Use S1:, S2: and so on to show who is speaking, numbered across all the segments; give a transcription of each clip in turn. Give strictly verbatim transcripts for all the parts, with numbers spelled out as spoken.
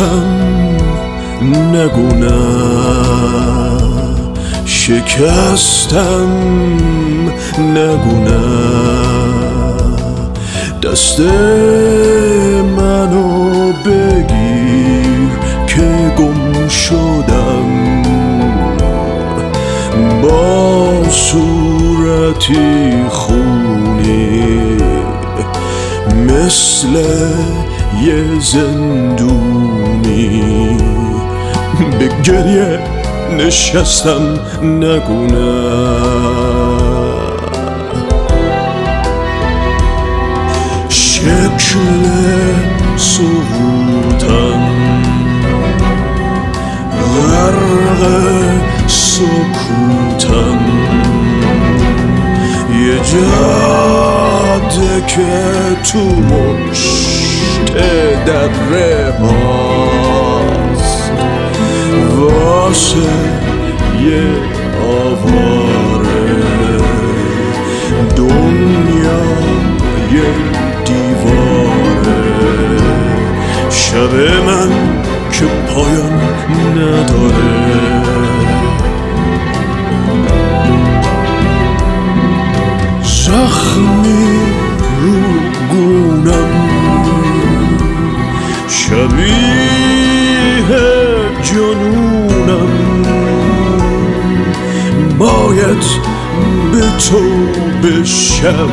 S1: زخم نگو نه، شکستم نگو نه، دست منو بگیر که گم شدم، با صورتی خونی مثل یه زندونی، به گریه نشستم نگو نه. شکل سقوطم غرق سکوتم، یه جاده که تو مشت دره هاست واسه یه آواره، دنیا یه دیواره، شب من که پایان نداره. زخمی رو گونم شبیه جنونم، باید به تو بشم،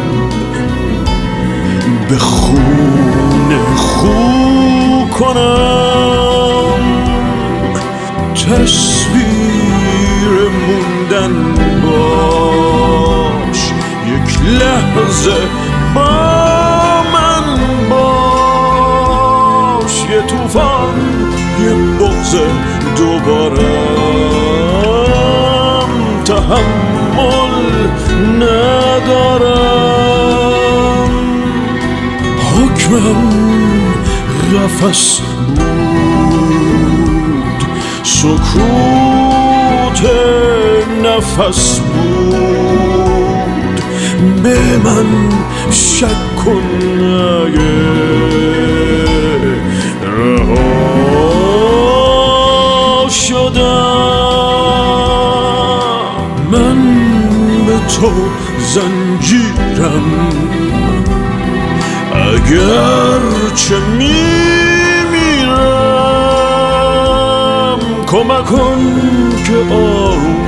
S1: به خون خو کنم، تصویر موندن باش، یک لحظه با من باش، یه طوفان یه بغض دوبارم، تحمل ندارم، حکمم قفس بود، سکوت نفس بود، به من شک کن اگه رها شدم، من به تو زنجیرم، اگر چه میمیرم، کمک کن که آروم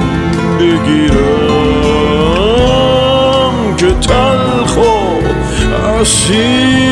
S1: بگیرم، که تلخ و اسیر